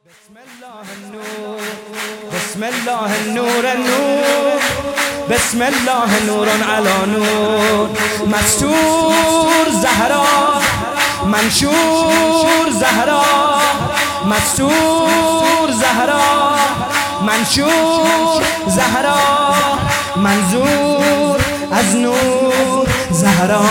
بسم الله النور بسم الله النور النور بسم الله نور على نور مستور زهرا منشور زهرا مستور زهرا منشور زهرا منظور از نور زهرا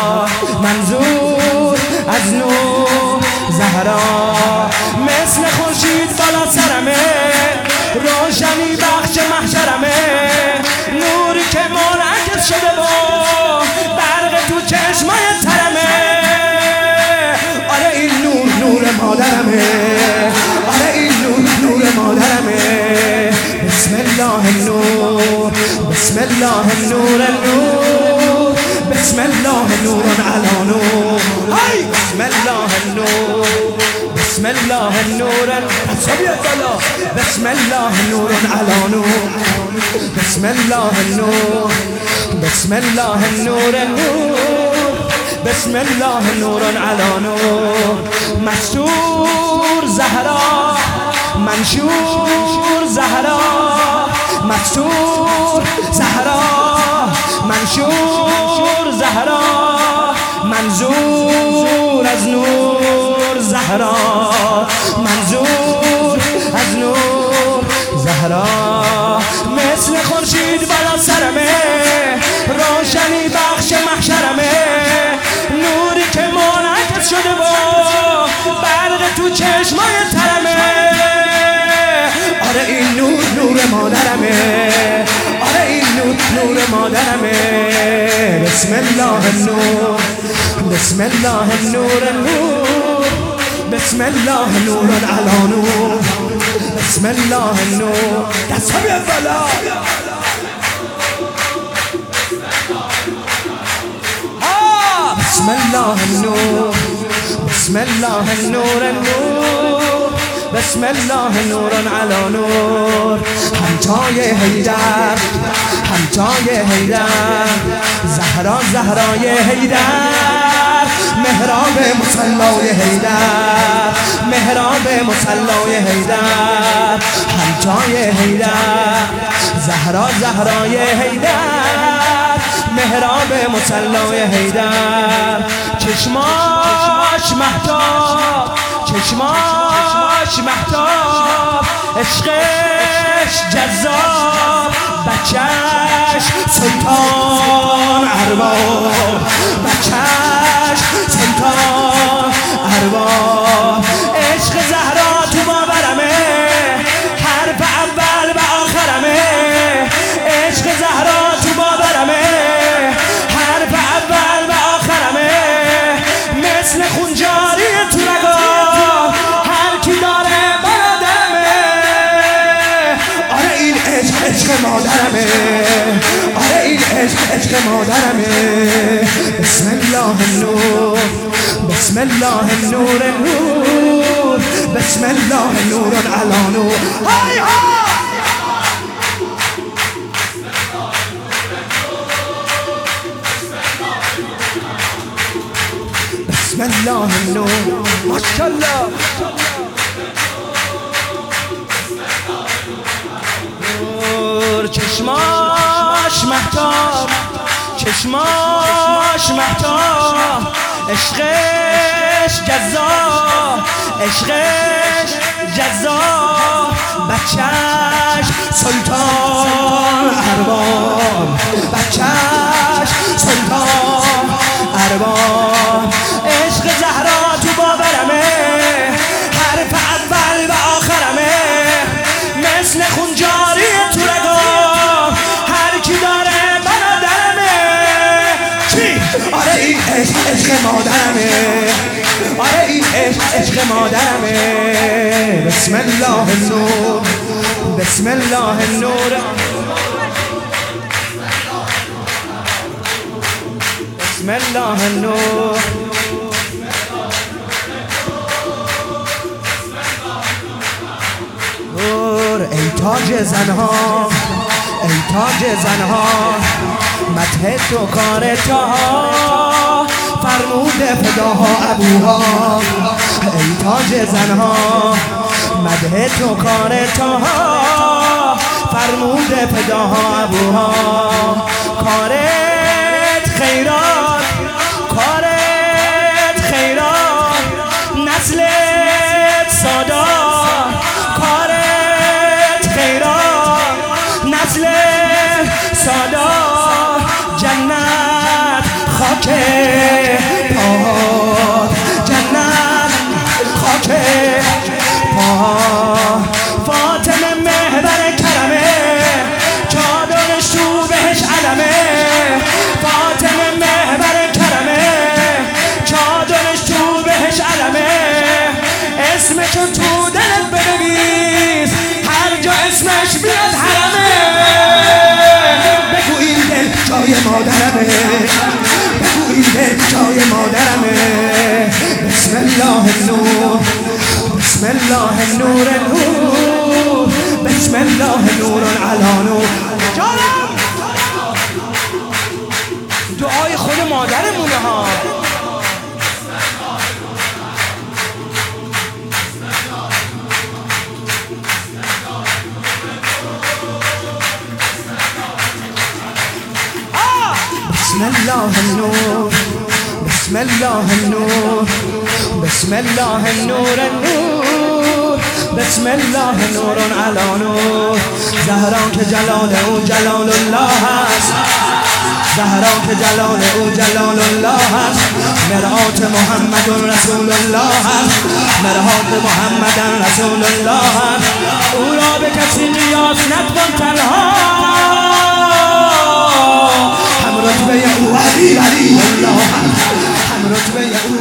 منظور از نور زهرا مثل خورشید بالا سرمه روشنی بخش محشرمه نوری که منعکس شده و برق تو چشمای ترمه آره این نور مادرمه آره این نور مادرمه بسم الله النور بسم الله النور النور بسم الله نور على نور بسم الله النور بسم الله النور بسم الله نور على نور بسم الله النور بسم الله النور النور بسم الله نور على نور مستور زهرا منشور زهرا مستور زهرا منشور زهرا منظور از نور زهرا منظور از نور زهرا مثل خورشید بالا سرمه روشنی بخش محشرمه نوری که منعکس شده و برق تو چشمای ترمه آره این نور مادرمه آره این نور مادرمه بسم الله النور بسم الله النور النور بسم الله نور على نور بسم الله النور دستم یه بالا بسم الله النور بسم الله النور النور بسم الله نور على نور همتای حیدر همتای حیدر زهرا زهرای حیدر محراب مصلای حیدر محراب مصلای حیدر همتای حیدر زهرا زهرای حیدر محراب مصلای حیدر چشماش مهتاب چشماش مهتاب عشقش جذاب بچهش سلطان ارباب بچهش سلطان ارباب عشق زهرا تو باورمه حرف اول و آخرمه عشق زهرا تو باورمه حرف اول و آخرمه مثل خونجاری تو نگاه هر کی داره برادرمه آره این عشق مادرمه آره این عشق مادرمه بسم الله النور بسم الله النور النور بسم الله نور على نور های ها بسم الله النور ماشاءالله نور چشماش مهتاب چشماش مهتاب عشقش جذاب عشقش جذاب بچهش سلطان ارباب بچهش سلطان ارباب عشق زهرا تو باورمه حرف اول و آخرمه مثل خونجاری تو رگاه هر کی داره برادرمه چی؟ آره این عشق مادرمه آره این عشق مادرمه بسم الله النور بسم الله النور بسم الله النور ای تاج زنها ای تاج زنها مدح تو کار تاها فرمود فداها ابوها ای تاج زنها مده تو کار تاها فرموده فداها ابوها کارت خیرات کارت خیرات نسلت سادات کارت خیرات نسلت سادات جنت خاک پاهات جنت خاک پاهات فاطمه محور کرمه چادرش تو بهش علمه فاطمه محور کرمه چادرش تو بهش علمه اسمشو تو دلت بنویس هر جا اسمش بیاد حرمه بگو این دل جای مادرمه بگو این دل جای مادرمه بسم الله النور بسم الله النور النور بسم الله نور علی نور جانم دعای خود مادرمونه ها بسم الله النور بسم الله النور بسم الله النور النور بسم الله نور علی نور زهرا که جلال او جلال الله است زهرا که جلال او جلال الله است مرآت محمد رسول الله است مرآت محمد رسول الله است او را به کسی قیاس نتوان تنها هم رتبه او علی الله هم رتبه او